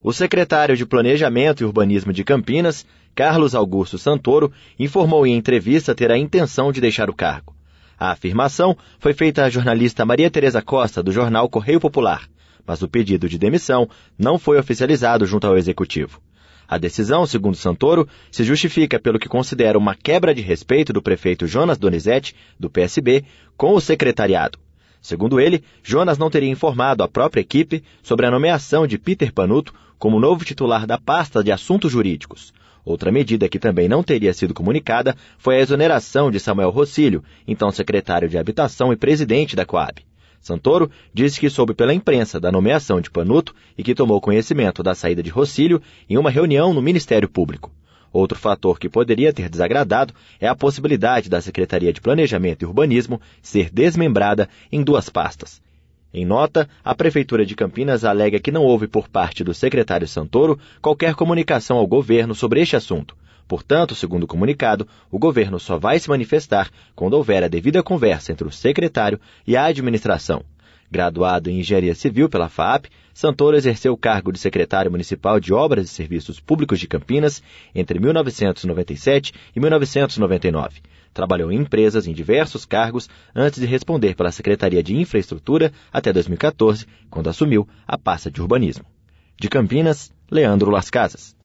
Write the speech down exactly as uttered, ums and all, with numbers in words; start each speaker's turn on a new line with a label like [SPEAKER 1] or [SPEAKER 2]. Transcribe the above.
[SPEAKER 1] O secretário de Planejamento e Urbanismo de Campinas, Carlos Augusto Santoro, informou em entrevista ter a intenção de deixar o cargo. A afirmação foi feita à jornalista Maria Tereza Costa, do jornal Correio Popular, mas o pedido de demissão não foi oficializado junto ao Executivo. A decisão, segundo Santoro, se justifica pelo que considera uma quebra de respeito do prefeito Jonas Donizete, do P S B, com o secretariado. Segundo ele, Jonas não teria informado a própria equipe sobre a nomeação de Peter Panuto como novo titular da pasta de assuntos jurídicos. Outra medida que também não teria sido comunicada foi a exoneração de Samuel Rocílio, então secretário de Habitação e presidente da Coab. Santoro disse que soube pela imprensa da nomeação de Panuto e que tomou conhecimento da saída de Rocílio em uma reunião no Ministério Público. Outro fator que poderia ter desagradado é a possibilidade da Secretaria de Planejamento e Urbanismo ser desmembrada em duas pastas. Em nota, a Prefeitura de Campinas alega que não houve por parte do secretário Santoro qualquer comunicação ao governo sobre este assunto. Portanto, segundo o comunicado, o governo só vai se manifestar quando houver a devida conversa entre o secretário e a administração. Graduado em Engenharia Civil pela F A A P, Santoro exerceu o cargo de secretário municipal de Obras e Serviços Públicos de Campinas entre mil novecentos e noventa e sete e mil novecentos e noventa e nove. Trabalhou em empresas em diversos cargos antes de responder pela Secretaria de Infraestrutura até dois mil e quatorze, quando assumiu a pasta de urbanismo. De Campinas, Leandro Las Casas.